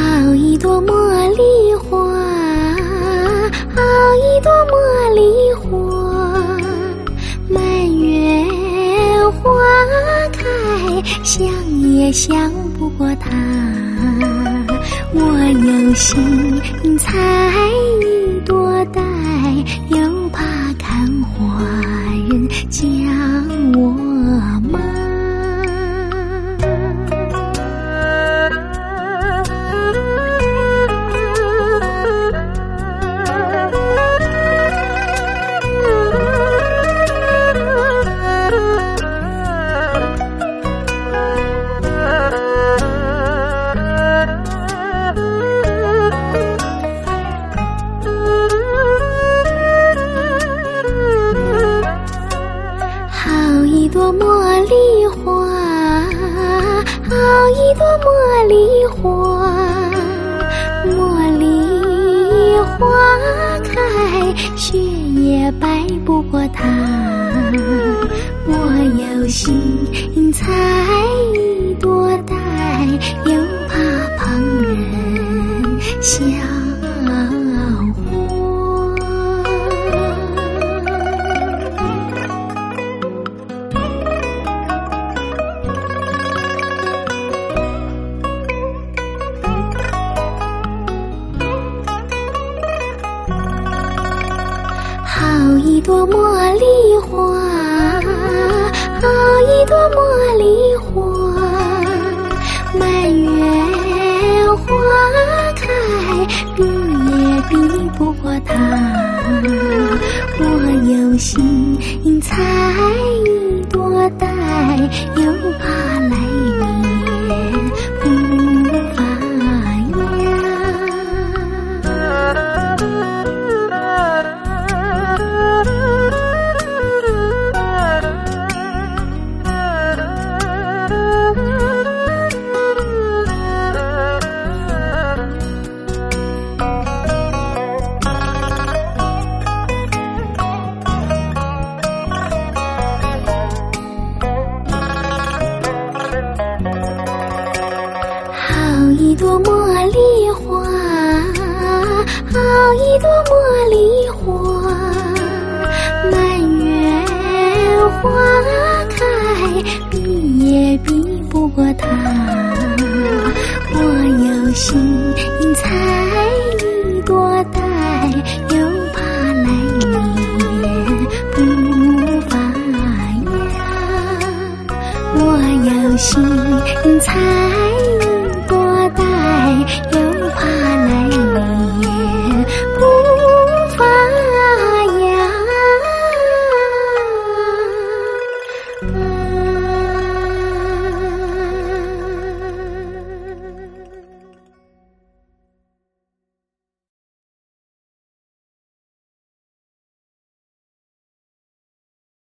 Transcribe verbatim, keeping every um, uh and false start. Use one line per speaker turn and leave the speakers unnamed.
好一朵茉莉花，好一朵茉莉花，满月花开，想也想不过它。我有心采一朵戴，又怕看花人将我骂。好一朵茉莉花，好一朵茉莉花，茉莉花开，雪也白不过它。我有心采一朵戴，又怕旁人笑好一朵茉莉花，好一朵茉莉花，满月花开，比也比不过它。我有心采一朵戴，又怕来年不发芽。好一朵茉莉花，好一朵茉莉花，满月花开，比也比不过它。我有心采